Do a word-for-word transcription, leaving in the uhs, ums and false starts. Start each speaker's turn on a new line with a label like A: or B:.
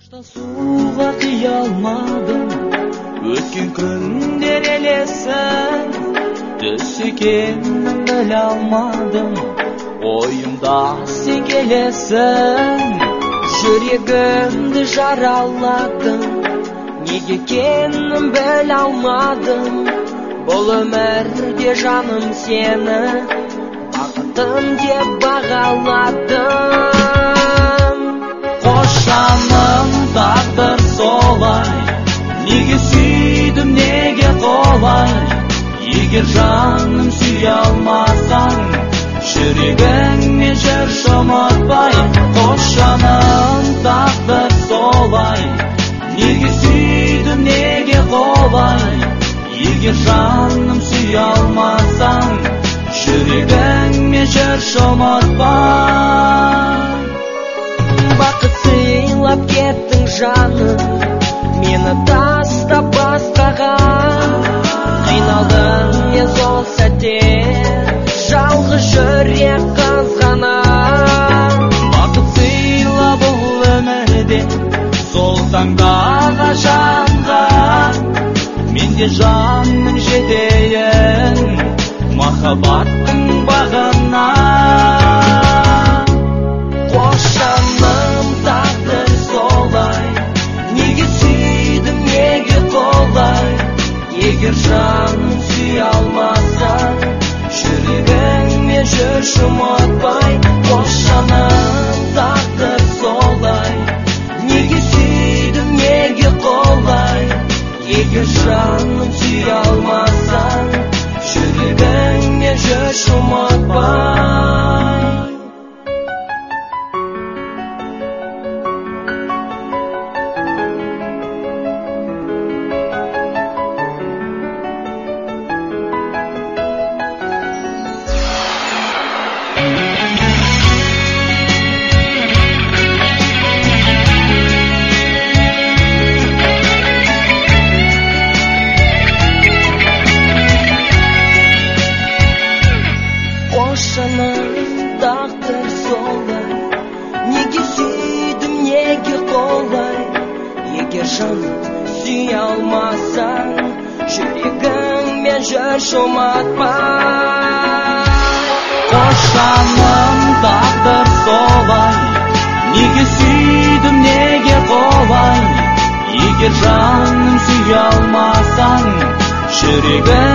A: Суға қия алмадым, өткен күндер елесін, түс екенін біле алмадым, ойымда сен келесің. Жүрегімді жараладың, неге екенін біле алмадым, бұл өмірде жаным сені бақытым деп бағаладым. Қош жаным, тағдыр солай, неге сүйдім, неге қолай? Егер жаным сүйе алмасаң, жүрегіңмен жүрші ұмытпай. Қош жаным, тағдыр солай, неге сүйдім, неге қолай? Егер жаным сүйе алмасаң, жүрегіңмен жүрші ұмытпай. Бақыт сыйлап кеттің жаным, мені тастап басқаға. Қиналдың мен сол сәтте, жалғыз жүрек қызғана. Бақыт сыйла бұл өмірде, сол таңдағы жанға. Менде жанның жетейін, махаббаттың бағына. Қош жаным, тағдыр солай, неге сүйдім, неге қолай? Егер жаным сүйе алмасаң, жүрегіңмен жүрші ұмытпай. Қош жаным, тағдыр солай, неге сүйдім, неге қолай? Егер жаным сүйе алмасаң, жүрегіңмен жүрші ұмытпай. Тағдыр солай, неге сүйдім, неге қолай? Егер жаным сүйе алмасаң, жүрегіңмен жүрші ұмытпай. Қош жаным, тағдыр солай, неге сүйдім, неге қолай? Егер жаным сүйе алмасаң, жүрегің